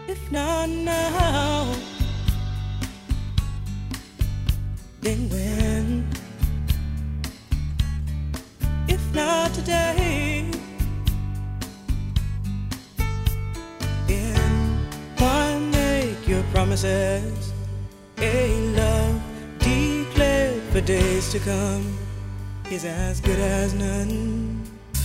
If not now, then when? If not today, then why make your promises? A love declared for days to come is as good as none.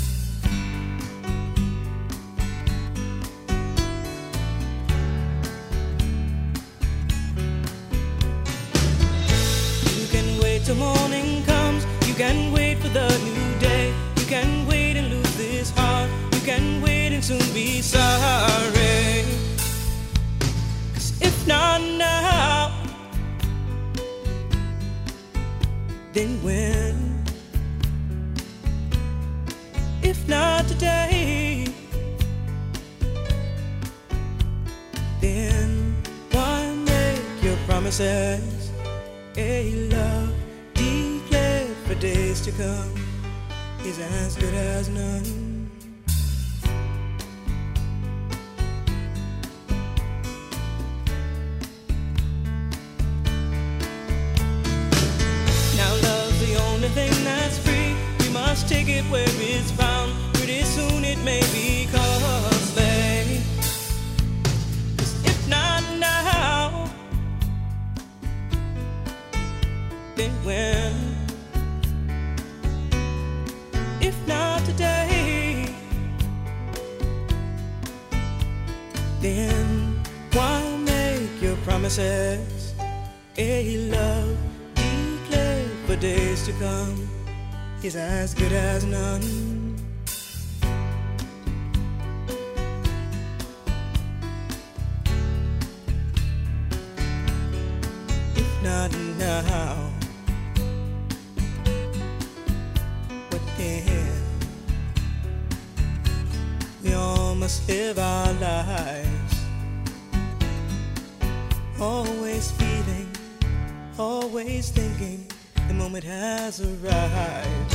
You can wait till morning comes. You can wait for the new day. You can wait and lose this heart. You can wait and soon be sorry. 'Cause if not now, then when? If not today, then why make your promises? A love declared for days to come is as good as none. Now love's the only thing that's free. We must take it where it's found. Pretty soon it may be costly. 'Cause if not now, then when? If not today, then why make your promises? A love declared for days to come is as good as none. If not now, what then? We all must live our lives, always feeling, always thinking the moment has arrived.